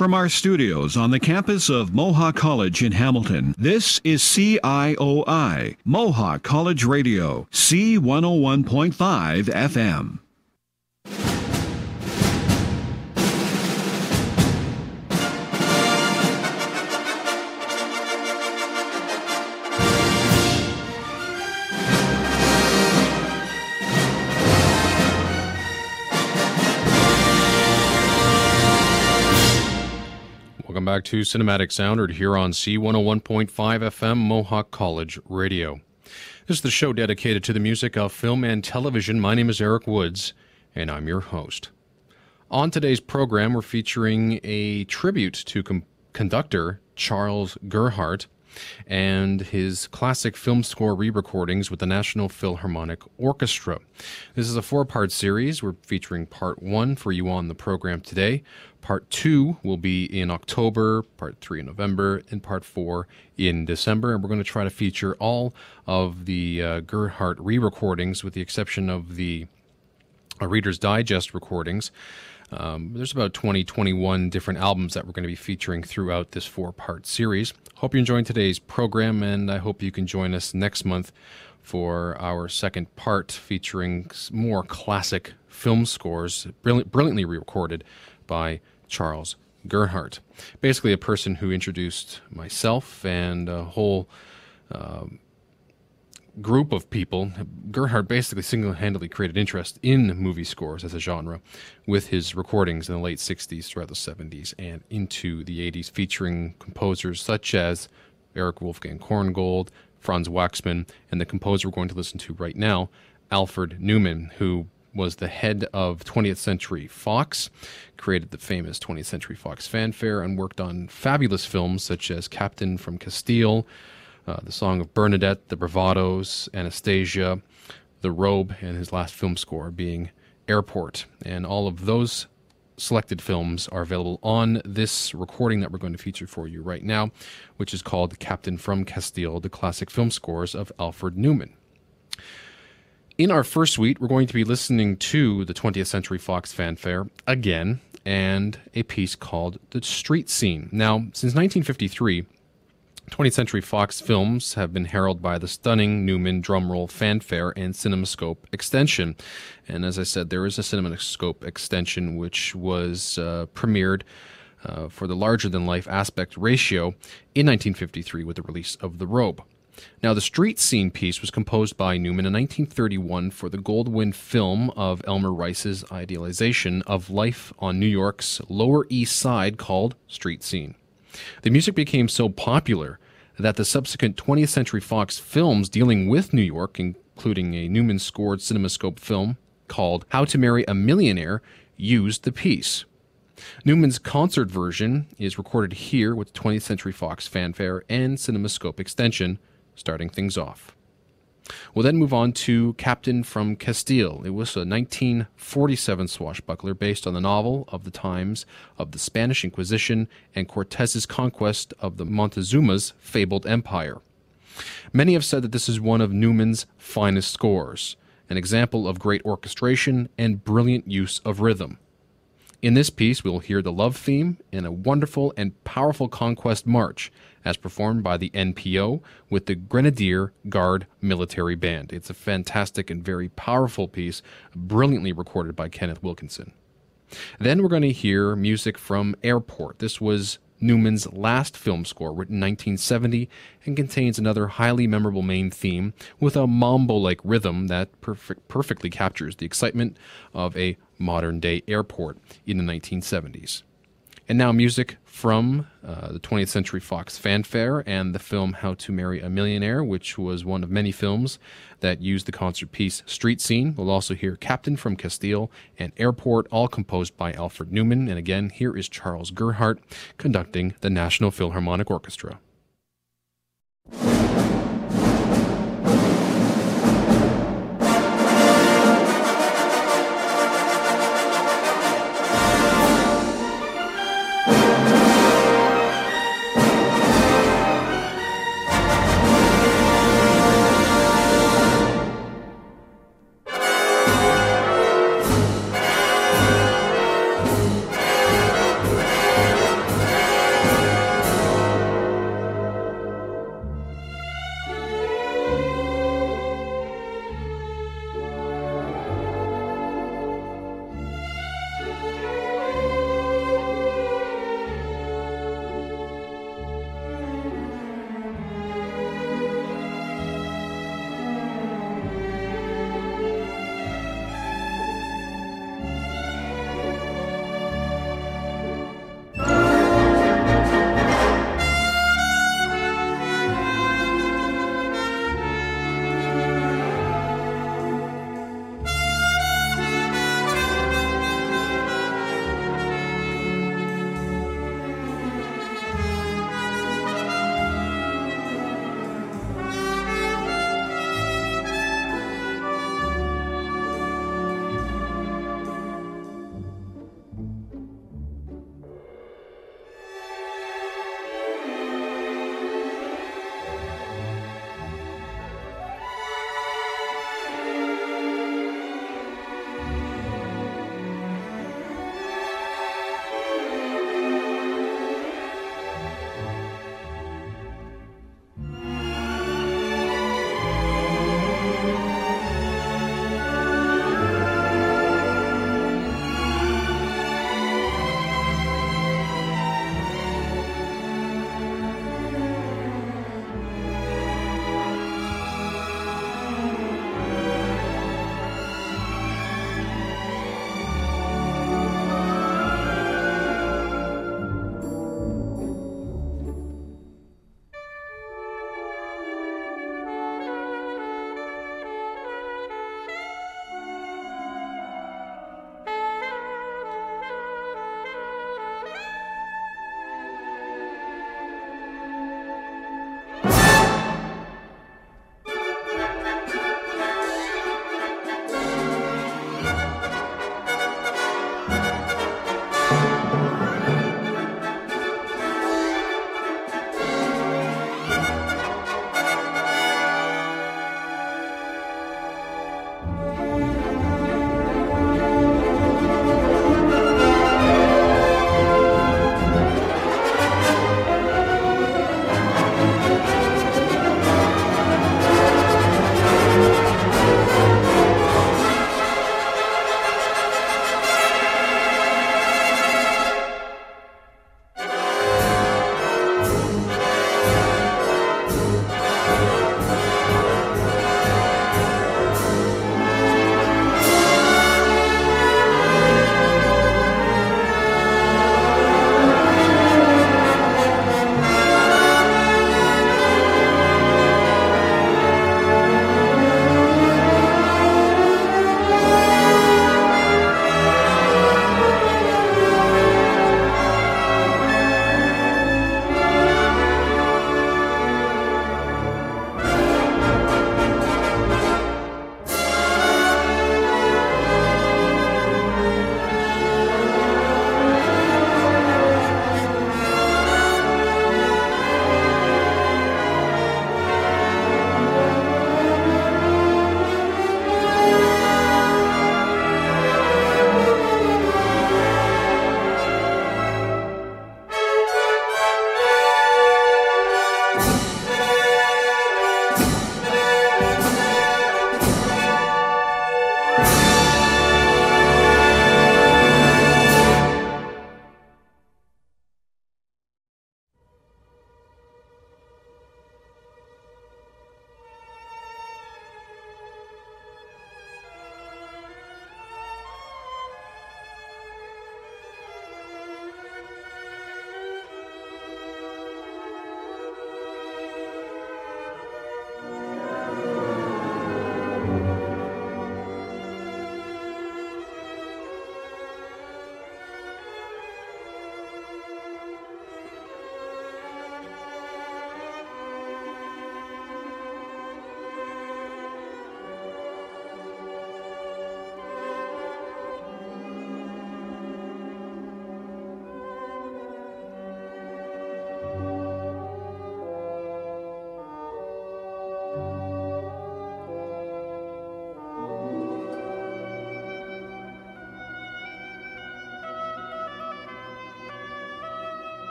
from our studios on the campus of Mohawk College in Hamilton, this is CIOI, Mohawk College Radio, C101.5 FM. Welcome back to Cinematic Sound here on C101.5 FM Mohawk College Radio. This is the show dedicated to the music of film and television. My name is Eric Woods, and I'm your host. On today's program, we're featuring a tribute to conductor Charles Gerhardt and his classic film score re-recordings with the National Philharmonic Orchestra. This is a four-part series. We're featuring part one for you on the program today. Part 2 will be in October, Part 3 in November, and Part 4 in December. And we're going to try to feature all of the Gerhardt re-recordings with the exception of the Reader's Digest recordings. There's about 21 different albums that we're going to be featuring throughout this four-part series. Hope you're enjoying today's program, and I hope you can join us next month for our second part featuring more classic film scores, brilliantly re-recorded by Charles Gerhardt. Basically a person who introduced myself and a whole group of people. Gerhardt basically single-handedly created interest in movie scores as a genre with his recordings in the late 60s, throughout the 70s, and into the 80s, featuring composers such as Erich Wolfgang Korngold, Franz Waxman, and the composer we're going to listen to right now, Alfred Newman, who was the head of 20th Century Fox, created the famous 20th Century Fox fanfare, and worked on fabulous films such as Captain from Castile, The Song of Bernadette, The Bravados, Anastasia, The Robe, and his last film score being Airport. And all of those selected films are available on this recording that we're going to feature for you right now, which is called Captain from Castile, the classic film scores of Alfred Newman. In our first suite, we're going to be listening to the 20th Century Fox fanfare again, and a piece called The Street Scene. Now, since 1953, 20th Century Fox films have been heralded by the stunning Newman drumroll fanfare and CinemaScope extension. And as I said, there is a CinemaScope extension which was premiered for the larger-than-life aspect ratio in 1953 with the release of The Robe. Now, the Street Scene piece was composed by Newman in 1931 for the Goldwyn film of Elmer Rice's idealization of life on New York's Lower East Side called Street Scene. The music became so popular that the subsequent 20th Century Fox films dealing with New York, including a Newman-scored CinemaScope film called How to Marry a Millionaire, used the piece. Newman's concert version is recorded here with the 20th Century Fox fanfare and CinemaScope extension, starting things off. We'll then move on to Captain from Castile. It was a 1947 swashbuckler based on the novel of the times of the Spanish Inquisition and Cortez's conquest of the Montezuma's fabled empire. Many have said that this is one of Newman's finest scores, an example of great orchestration and brilliant use of rhythm. In this piece, we'll hear the love theme and a wonderful and powerful conquest march, as performed by the NPO with the Grenadier Guard Military Band. It's a fantastic and very powerful piece, brilliantly recorded by Kenneth Wilkinson. Then we're going to hear music from Airport. This was Newman's last film score, written in 1970, and contains another highly memorable main theme with a mambo-like rhythm that perfectly captures the excitement of a modern-day airport in the 1970s. And now music from the 20th Century Fox fanfare and the film How to Marry a Millionaire, which was one of many films that used the concert piece Street Scene. We'll also hear Captain from Castile and Airport, all composed by Alfred Newman. And again, here is Charles Gerhardt conducting the National Philharmonic Orchestra.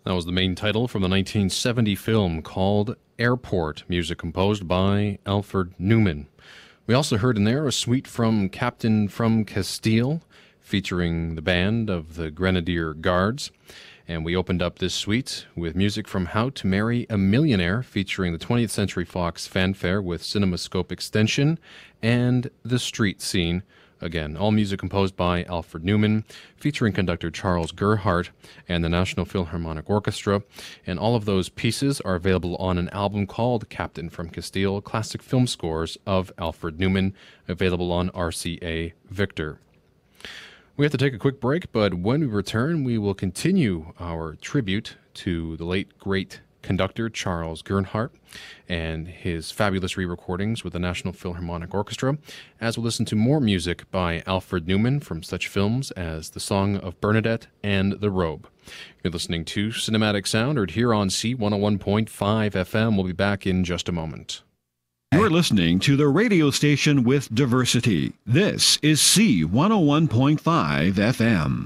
That was the main title from the 1970 film called Airport, music composed by Alfred Newman. We also heard in there a suite from Captain from Castile, featuring the band of the Grenadier Guards. And we opened up this suite with music from How to Marry a Millionaire, featuring the 20th Century Fox fanfare with CinemaScope Extension and The Street Scene. Again, all music composed by Alfred Newman, featuring conductor Charles Gerhardt and the National Philharmonic Orchestra. And all of those pieces are available on an album called Captain from Castile, Classic Film Scores of Alfred Newman, available on RCA Victor. We have to take a quick break, but when we return, we will continue our tribute to the late, great conductor Charles Gerhardt and his fabulous re-recordings with the National Philharmonic Orchestra, as we'll listen to more music by Alfred Newman from such films as The Song of Bernadette and The Robe. You're listening to Cinematic Sound, heard here on C101.5 FM. We'll be back in just a moment. You're listening to the radio station with diversity. This is C101.5 FM.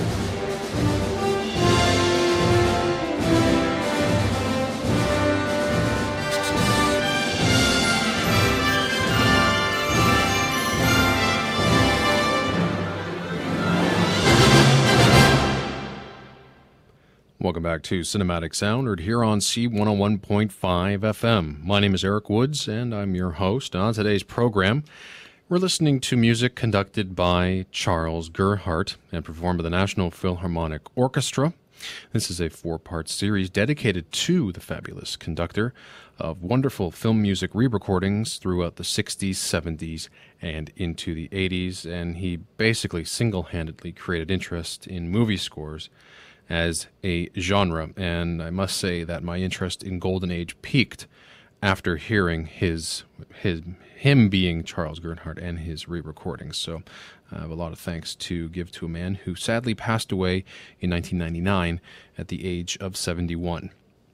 Welcome back to Cinematic Sound, heard here on C101.5 FM. My name is Eric Woods, and I'm your host. On today's program, we're listening to music conducted by Charles Gerhardt and performed by the National Philharmonic Orchestra. This is a 4-part series dedicated to the fabulous conductor of wonderful film music re-recordings throughout the 60s, 70s, and into the 80s, and he basically single-handedly created interest in movie scores as a genre, and I must say that my interest in Golden Age peaked after hearing him being Charles Gerhardt and his re-recordings. So I have a lot of thanks to give to a man who sadly passed away in 1999 at the age of 71.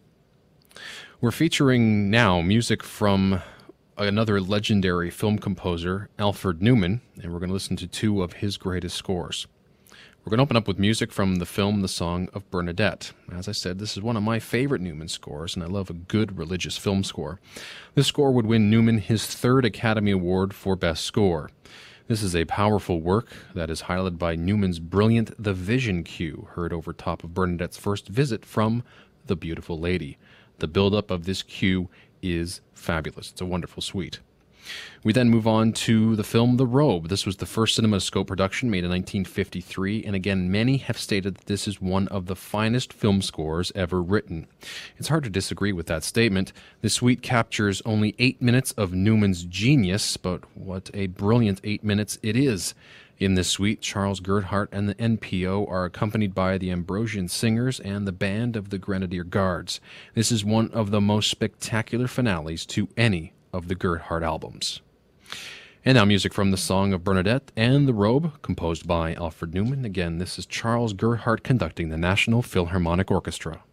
We're featuring now music from another legendary film composer, Alfred Newman, and we're going to listen to 2 of his greatest scores. We're going to open up with music from the film The Song of Bernadette. As I said, this is one of my favorite Newman scores, and I love a good religious film score. This score would win Newman his 3rd Academy Award for Best Score. This is a powerful work that is highlighted by Newman's brilliant The Vision cue, heard over top of Bernadette's first visit from The Beautiful Lady. The build-up of this cue is fabulous. It's a wonderful suite. We then move on to the film The Robe. This was the first CinemaScope production made in 1953, and again, many have stated that this is one of the finest film scores ever written. It's hard to disagree with that statement. This suite captures only 8 minutes of Newman's genius, but what a brilliant 8 minutes it is. In this suite, Charles Gerhardt and the NPO are accompanied by the Ambrosian Singers and the band of the Grenadier Guards. This is one of the most spectacular finales to any of the Gerhardt albums. And now music from The Song of Bernadette and The Robe, composed by Alfred Newman. Again, this is Charles Gerhardt conducting the National Philharmonic Orchestra.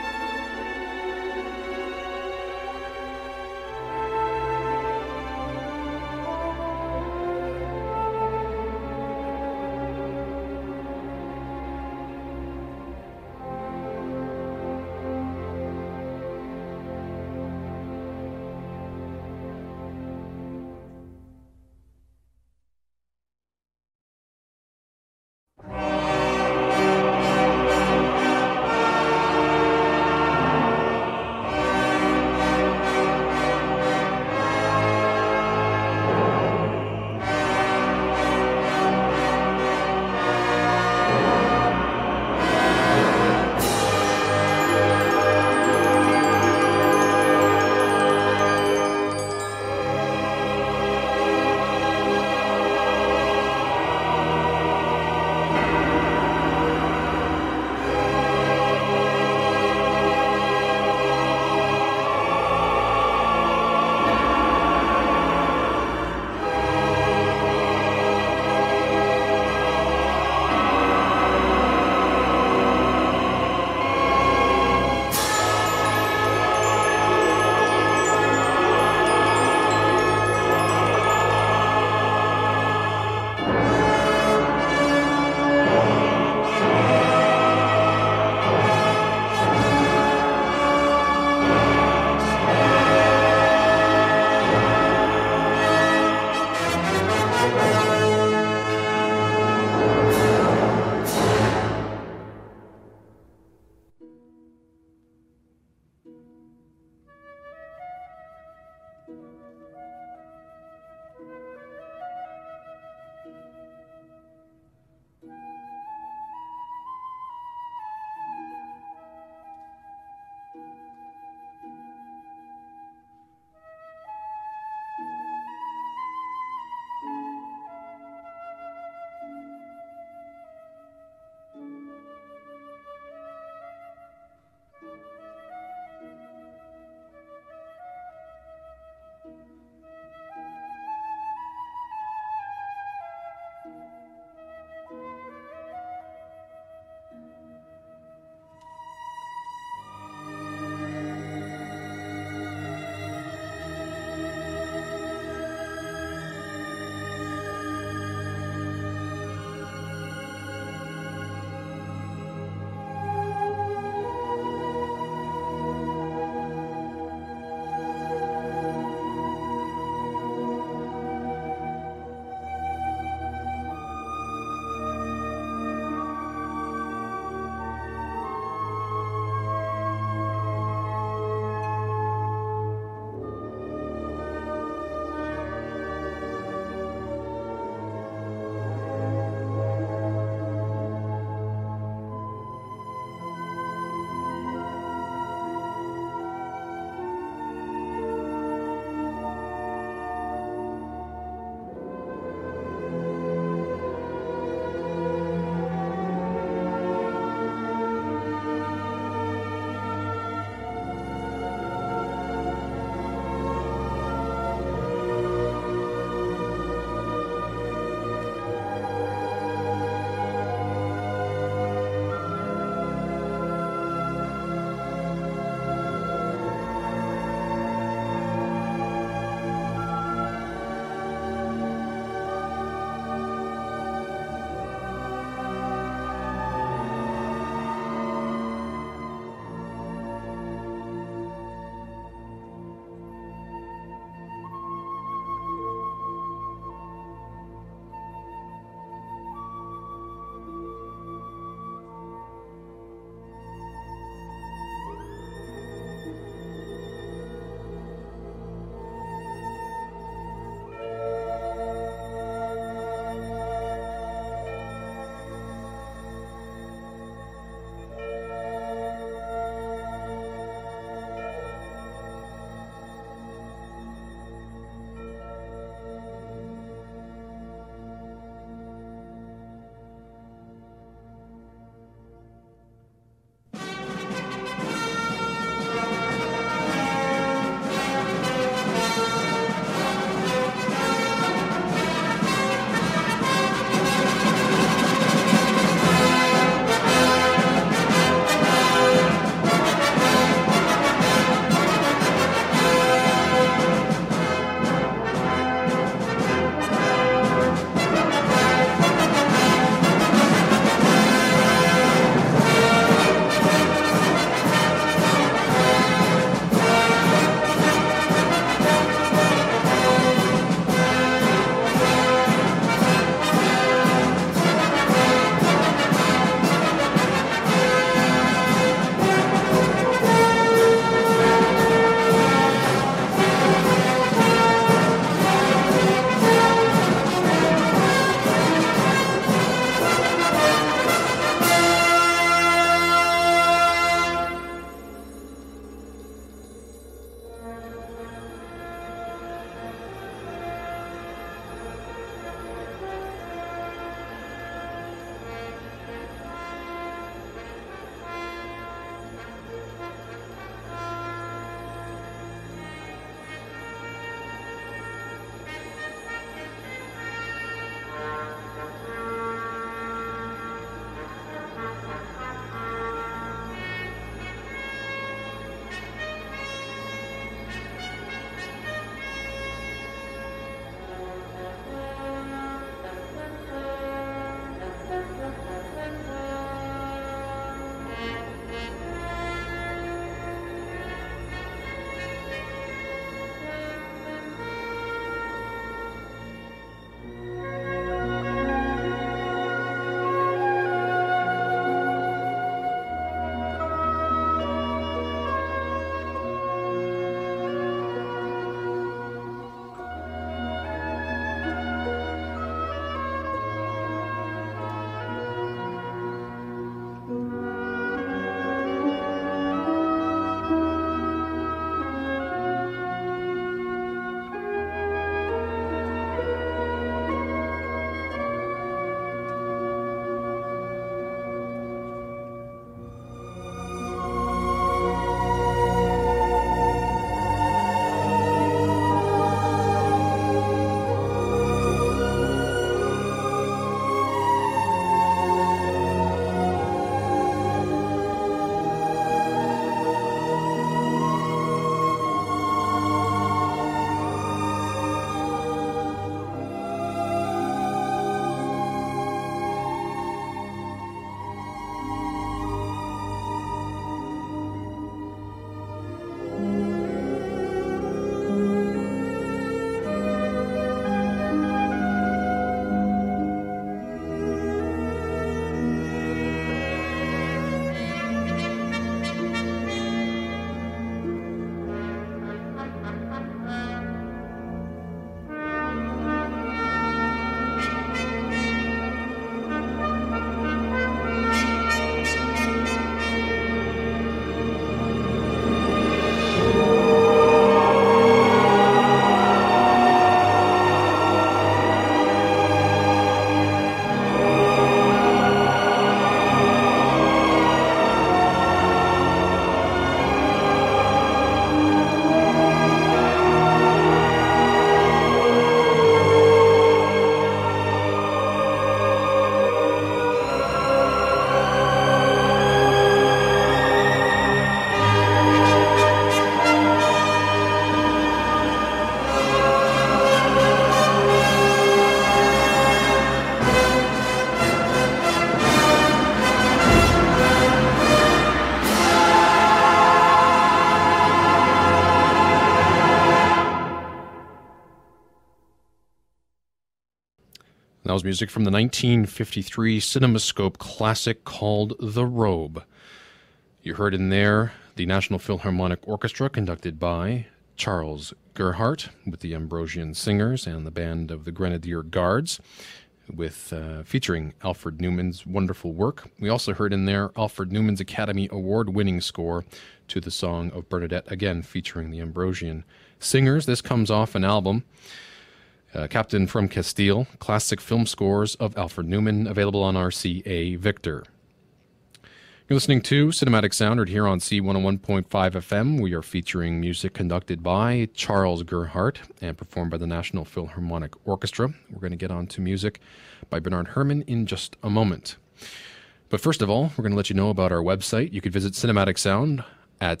is music from the 1953 CinemaScope classic called The Robe. You heard in there the National Philharmonic Orchestra, conducted by Charles Gerhardt, with the Ambrosian Singers and the band of the Grenadier Guards, with featuring Alfred Newman's wonderful work. We also heard in there Alfred Newman's Academy Award-winning score to the Song of Bernadette, again featuring the Ambrosian Singers. This comes off an album, Captain from Castile, Classic Film Scores of Alfred Newman, available on RCA Victor. You're listening to Cinematic Sound right here on C101.5 FM. We are featuring music conducted by Charles Gerhardt and performed by the National Philharmonic Orchestra. We're going to get on to music by Bernard Herrmann in just a moment. But first of all, we're going to let you know about our website. You could visit Cinematic Sound at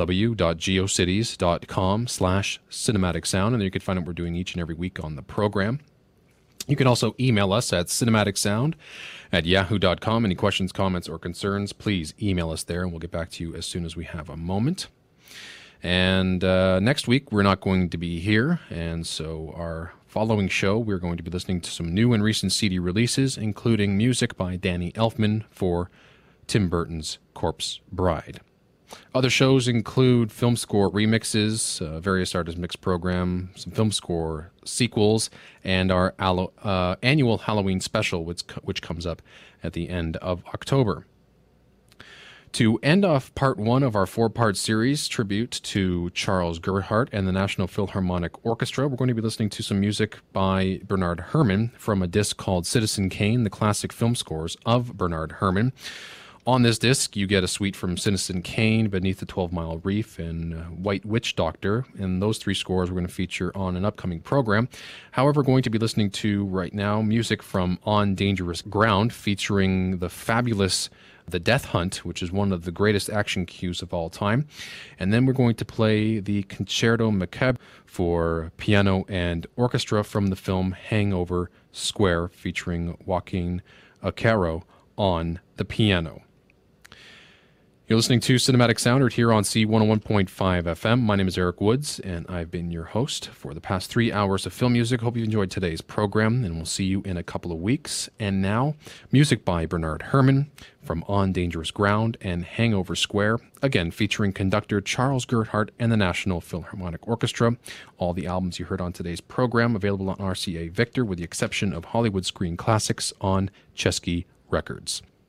www.geocities.com/cinematic sound, and there you can find out what we're doing each and every week on the program. You can also email us at cinematicsound@yahoo.com. Any questions, comments, or concerns, please email us there, and we'll get back to you as soon as we have a moment. And next week, we're not going to be here, and so our following show, we're going to be listening to some new and recent CD releases, including music by Danny Elfman for Tim Burton's Corpse Bride. Other shows include film score remixes, various artist mix program, some film score sequels, and our annual Halloween special, which comes up at the end of October. To end off part one of our four-part series, tribute to Charles Gerhardt and the National Philharmonic Orchestra, we're going to be listening to some music by Bernard Herrmann from a disc called Citizen Kane, the classic film scores of Bernard Herrmann. On this disc, you get a suite from Citizen Kane, Beneath the 12-Mile Reef, and White Witch Doctor, and those three scores we're going to feature on an upcoming program. However, we're going to be listening to right now music from On Dangerous Ground, featuring the fabulous The Death Hunt, which is one of the greatest action cues of all time. And then we're going to play the Concerto Macabre for piano and orchestra from the film Hangover Square, featuring Joaquin Acaro on the piano. You're listening to Cinematic Sound right here on C101.5 FM. My name is Eric Woods, and I've been your host for the past 3 hours of film music. Hope you enjoyed today's program, and we'll see you in a couple of weeks. And now, music by Bernard Herrmann from On Dangerous Ground and Hangover Square, again featuring conductor Charles Gerhardt and the National Philharmonic Orchestra. All the albums you heard on today's program available on RCA Victor, with the exception of Hollywood Screen Classics on Chesky Records.